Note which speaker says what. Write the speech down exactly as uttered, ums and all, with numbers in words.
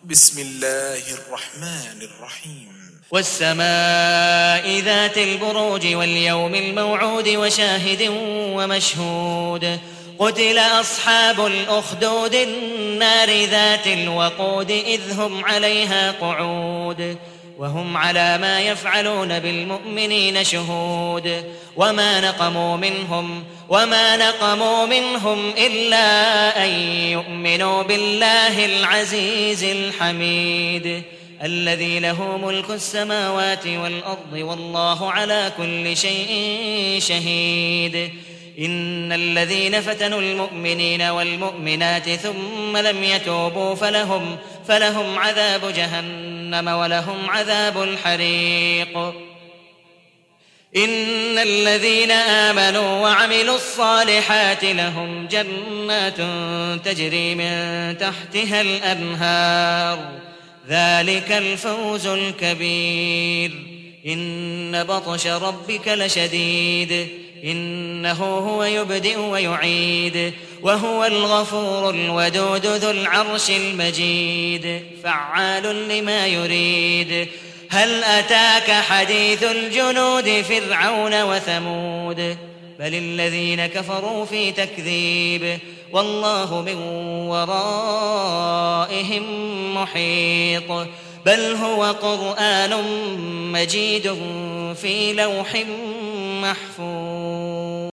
Speaker 1: بسم الله الرحمن الرحيم
Speaker 2: والسماء ذات البروج واليوم الموعود وشاهد ومشهود قتل أصحاب الأخدود النار ذات الوقود إذ هم عليها قعود وهم على ما يفعلون بالمؤمنين شهود وما نقموا منهم وما نقموا منهم إلا أن يؤمنوا بالله العزيز الحميد الذي له ملك السماوات والأرض والله على كل شيء شهيد إن الذين فتنوا المؤمنين والمؤمنات ثم لم يتوبوا فلهم, فلهم عذاب جهنم ولهم عذاب الحريق إن الذين آمنوا وعملوا الصالحات لهم جنات تجري من تحتها الأنهار ذلك الفوز الكبير إن بطش ربك لشديد إنه هو يبدئ ويعيد وهو الغفور الودود ذو العرش المجيد فعال لما يريد هل أتاك حديث الجنود فرعون وثمود بل الذين كفروا في تكذيب والله من ورائهم محيط بل هو قرآن مجيد في لوح محفوظ.